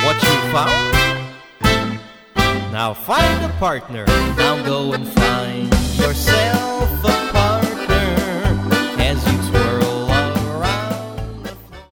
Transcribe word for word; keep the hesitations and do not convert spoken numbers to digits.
what you found? Now find a partner. Now go and find yourself a partner.